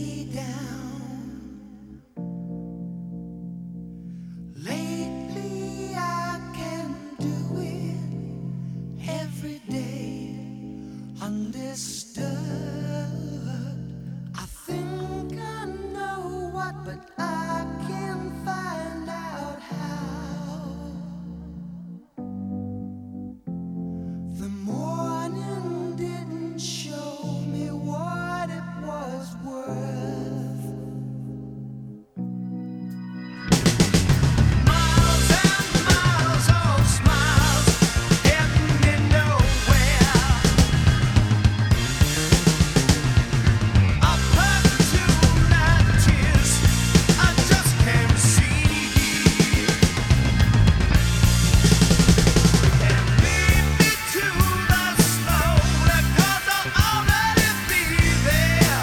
lay down. Lately I can do it every day, undisturbed. I think I know what, but I can't find out how. The morning didn't show me what it was worth. Miles and miles of smiles getting me nowhere. Up to night tears I just can't see. And lead me to the snow, 'cause I'll already be there.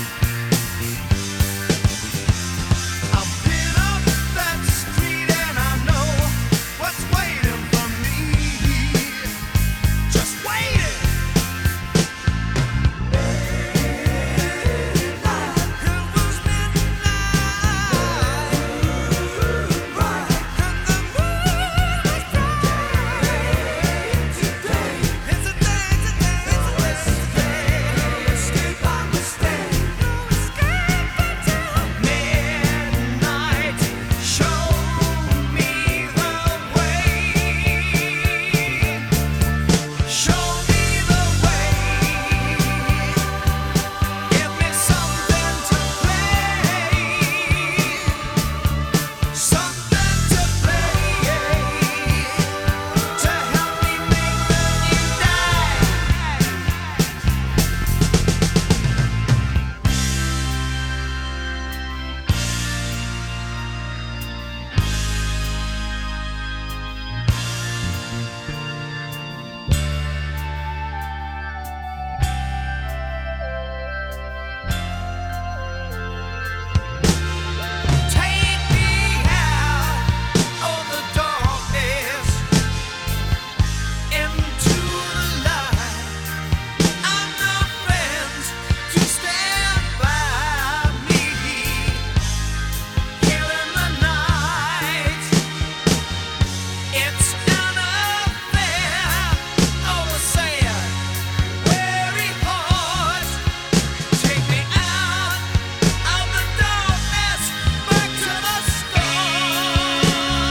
I've been up that street and I know what's waiting for me. Just waiting. It was midnight, and the moon was bright. Today, it's a day, it's a day. No escape, I mistake. No escape until midnight. Show me the way. Show me the way. Give me something to play. Something to play. To help me make the new day. Take me out of the darkness into the light. I've no friends to stand by me here in the night. It's an affair of a sad, weary heart. Take me out of the darkness, back to the start.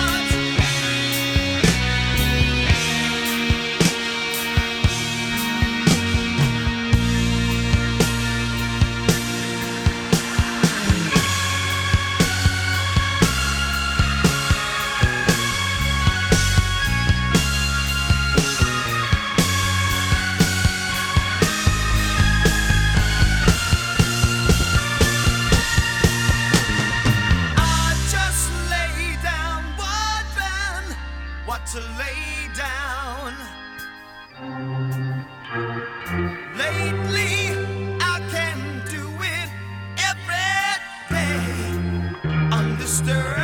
I just lay down, wondering what to lay down. Lately, I can do it every day, undisturbed.